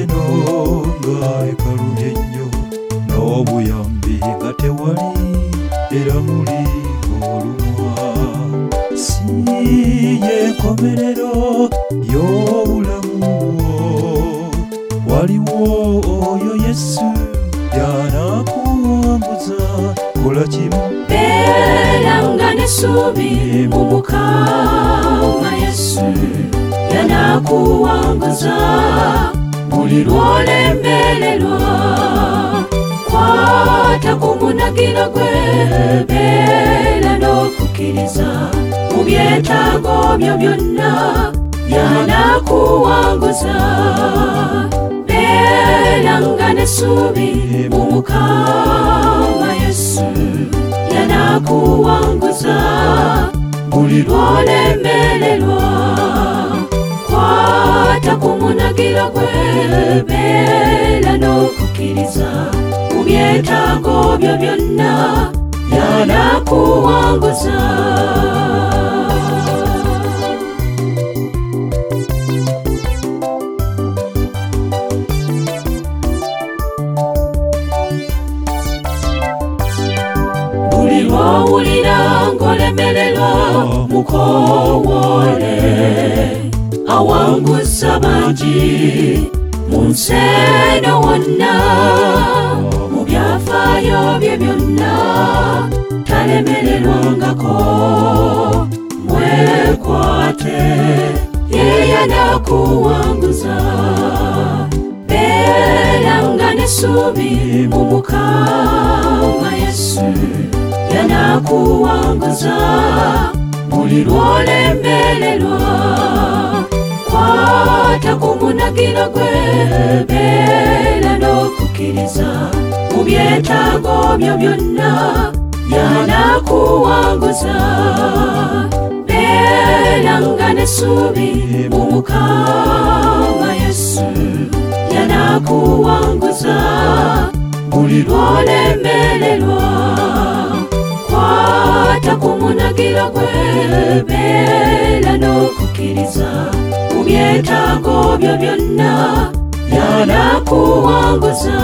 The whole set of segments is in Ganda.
eno nga ekalumye nnyo n'obuyambi nga tewali era muli olumwa. Si y'enkomerero y'obulamu bwo, waliwo oyo Yesu y'anaakuwambuza. Kola kimu beera nga n'essuubi mu Mukama Yesu y'anaakuwanguza buli lw'olembererwa. Kwata ku munagiro gwe, beera n'okukkiriza mu byetaago byo byonna, y'anaakuwanguza. Beera nga n'essuubi mu Mukama Yesu y'anaakuwanguza buli lw'olembererwa. Kwata ku munagiro gwe, beera n'okukkiriza mu byetaago byo byonna, y'anaakuwanguza. Buli lw'owulira ng'olemererwa, mukowoole awanguza bangi mu nsi eno wonna. Mu byafaayo bye byonna talemererwangako. Mwekwate, ye y'anaakuwanguza. Beera nga n'essuubi mu Mukama Yesu y'anaakuwanguza buli lw'olembererwa. Kwata ku munagiro gwe, beera n'okukkiriza mu byetaago byo byonna, y'anaakuwanguza. Beera nga n'essuubi mu Mukama Yesu y'anaakuwanguza buli lw'olembererwa. Kwata ku munagiro gwe, beera n'okukkiriza mu byetaago byo byonna, y'anaakuwanguza.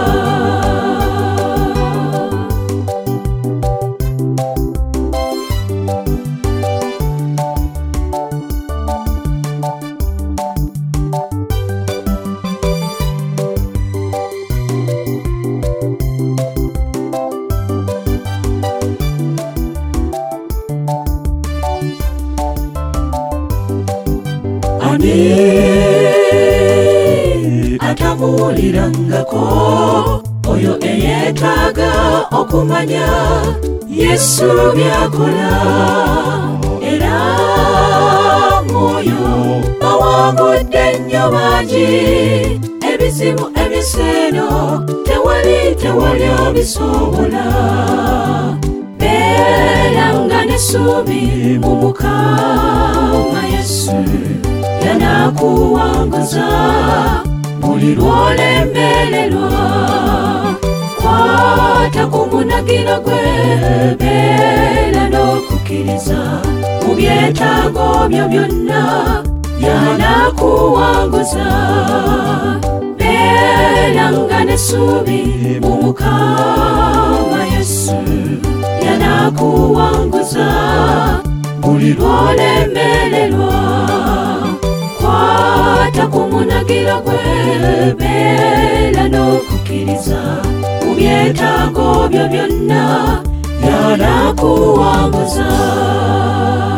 Ani atamuwulirangako, oyo eyeetaaga okumanya Yesu by'akola. Era mwoyo bawangudde nnyo bangi, ebizibu ebiseeno tewali obisobola. Beera nga n'essuubi mu Mukama Yesu y'anaakuwanguza buli lw'olembererwa. Kwata ku munagiro gwe, beera n'okukkiriza mu byetaago byo byonna, y'anaakuwanguza. Beera nga n'essuubi mu Mukama Yesu y'anaakuwanguza buli lw'olembererwa. Kwata ku munagiro gwe, beera n'okukkiriza mu byetaago byo byonna, y'anaakuwanguza.